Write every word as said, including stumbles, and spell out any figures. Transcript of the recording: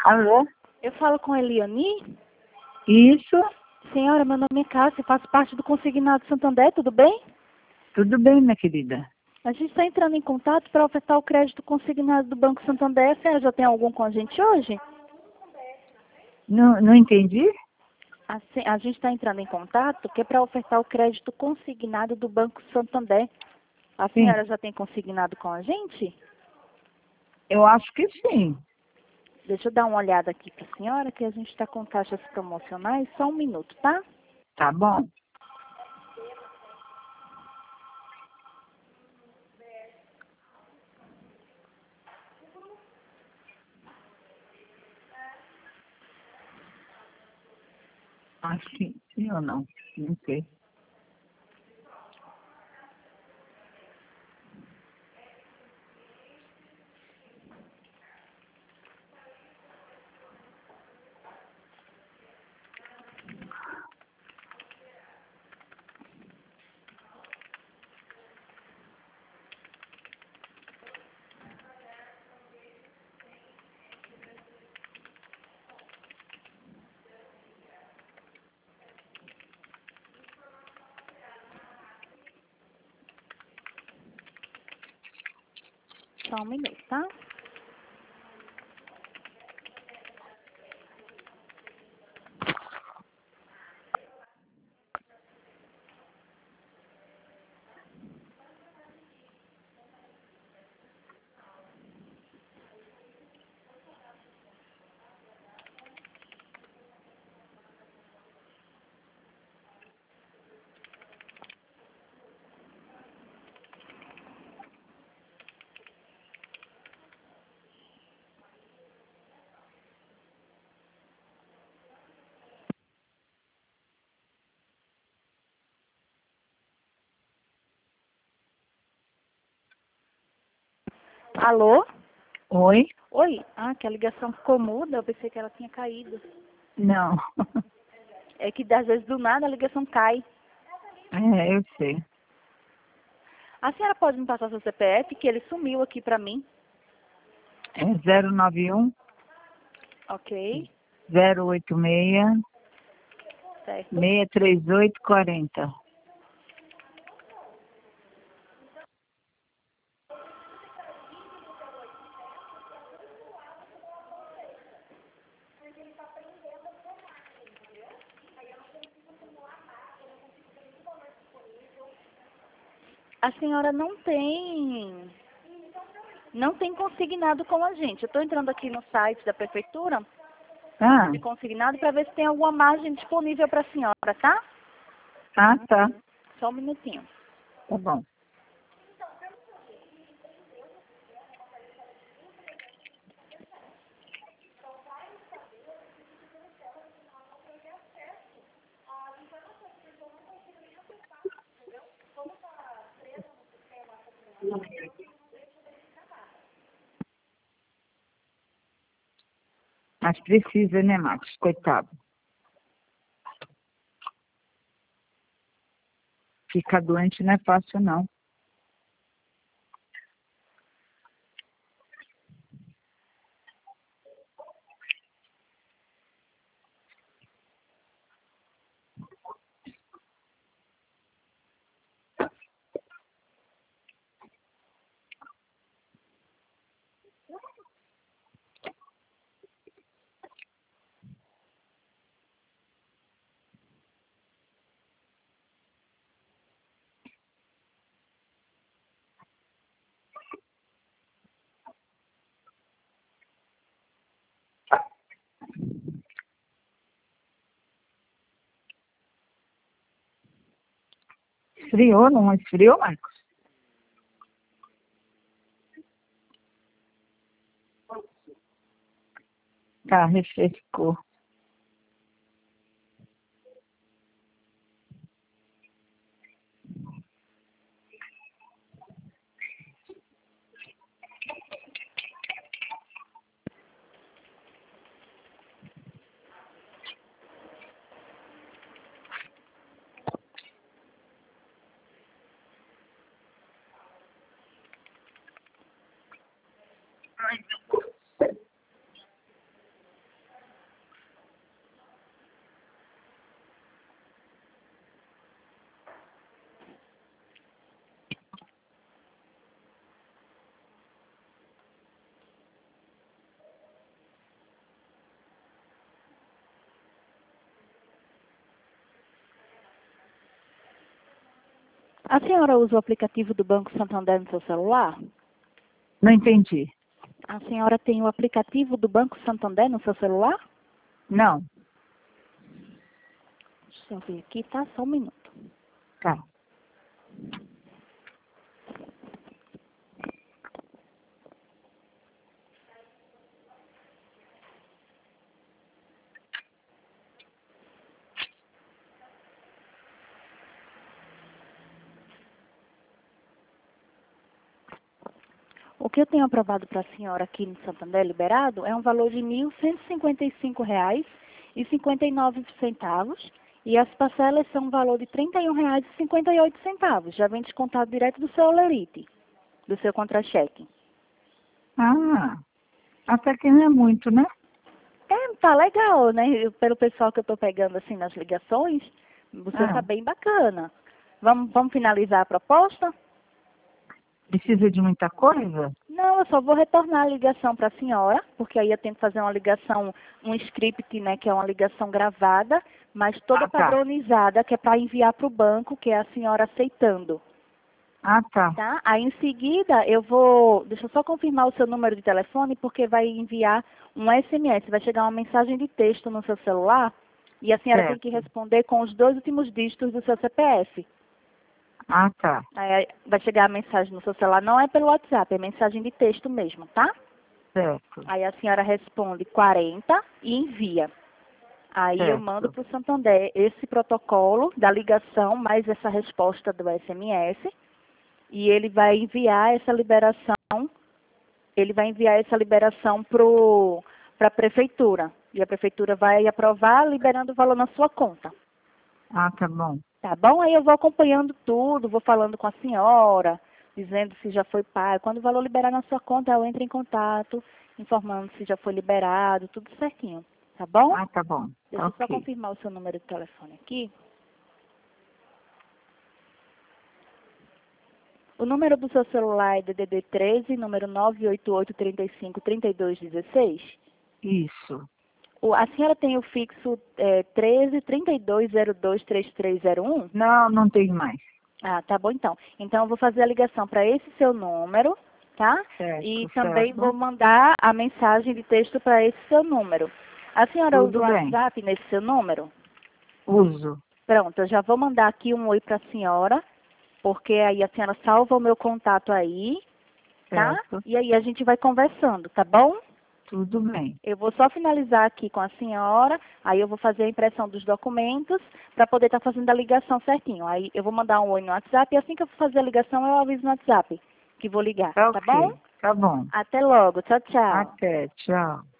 Alô? Eu falo com a Eliane? Isso? Senhora, meu nome é Cássia, faço parte do Consignado Santander, tudo bem? Tudo bem, minha querida? A gente está entrando em contato para ofertar o crédito consignado do Banco Santander. A senhora já tem algum com a gente hoje? Não, não entendi? A, se- a gente está entrando em contato que é para ofertar o crédito consignado do Banco Santander. A Sim. senhora já tem consignado com a gente? Eu acho que sim. Deixa eu dar uma olhada aqui para a senhora, que a gente está com taxas promocionais. Só um minuto, tá? Tá bom. Acho que sim ou não. Não sei. Só um minuto, tá? Alô? Oi? Oi? Ah, que a ligação ficou muda, eu pensei que ela tinha caído. Não. É que às vezes do nada a ligação cai. É, eu sei. A senhora pode me passar seu C P F, que ele sumiu aqui pra mim. É zero nove um, Ok, zero oito seis, certo. seis três oito quatro zero. A senhora não tem, não tem consignado com a gente. Eu estou entrando aqui no site da prefeitura Ah, de consignado para ver se tem alguma margem disponível para a senhora, tá? ah, tá. Só um minutinho. Tá bom. Mas precisa, né, Marcos? Coitado. Ficar doente não é fácil, não. Esfriou, não esfriou, Marcos? Tá, refrescou. A senhora usa o aplicativo do Banco Santander no seu celular? Não entendi. A senhora tem o aplicativo do Banco Santander no seu celular? Não. Deixa eu ver aqui, tá? Só um minuto. Tá. O que eu tenho aprovado para a senhora aqui no Santander liberado é um valor de mil cento e cinquenta e cinco reais e cinquenta e nove centavos e as parcelas são um valor de trinta e um reais e cinquenta e oito centavos. Já vem descontado direto do seu Olerite, do seu contra-cheque. Ah, até que não é muito, né? É, tá legal, né? Eu- Pelo pessoal que eu tô pegando assim nas ligações, você Ah. tá bem bacana. Vamos, vamos finalizar a proposta? Precisa de muita coisa? Não, eu só vou retornar a ligação para a senhora, porque aí eu tenho que fazer uma ligação, um script, né, que é uma ligação gravada, mas toda Ah, tá. padronizada, que é para enviar para o banco, que é a senhora aceitando, Ah, tá. tá? Aí em seguida eu vou, deixa eu só confirmar o seu número de telefone, porque vai enviar um S M S, vai chegar uma mensagem de texto no seu celular, e a senhora tem que Certo. responder com os dois últimos dígitos do seu C P F. Ah, tá. Aí vai chegar a mensagem no seu celular, não é pelo WhatsApp, é mensagem de texto mesmo, tá? Certo. Aí a senhora responde quarenta e envia. Aí eu mando Certo. para o Santander esse protocolo da ligação, mais essa resposta do S M S, e ele vai enviar essa liberação, ele vai enviar essa liberação para a prefeitura. E a prefeitura vai aprovar, liberando o valor na sua conta. Ah, tá bom. Tá bom? Aí eu vou acompanhando tudo, vou falando com a senhora, dizendo se já foi pago. Quando o valor liberar na sua conta, eu entro em contato, informando se já foi liberado, tudo certinho. Tá bom? Ah, tá bom. Deixa eu só Ok. confirmar o seu número de telefone aqui. O número do seu celular é D D D treze, número nove oito oito, três cinco, três dois um seis. Isso. O, a senhora tem o fixo é, treze, trinta e dois, zero dois, trinta e três zero um? Não, não tem mais. Ah, tá bom então. Então eu vou fazer a ligação para esse seu número, tá? E Certo, também vou certo. mandar a mensagem de texto para esse seu número. A senhora usa Tudo o bem. WhatsApp nesse seu número? Uso. Pronto, eu já vou mandar aqui um oi para a senhora, porque aí a senhora salva o meu contato aí, tá? Certo. E aí a gente vai conversando, tá bom? Tudo bem. Eu vou só finalizar aqui com a senhora, aí eu vou fazer a impressão dos documentos para poder estar fazendo a ligação certinho. Aí eu vou mandar um oi no WhatsApp e assim que eu for fazer a ligação eu aviso no WhatsApp que vou ligar, Tá tá bom? ok. Tá bom. Até logo. Tchau, tchau. Até. Tchau.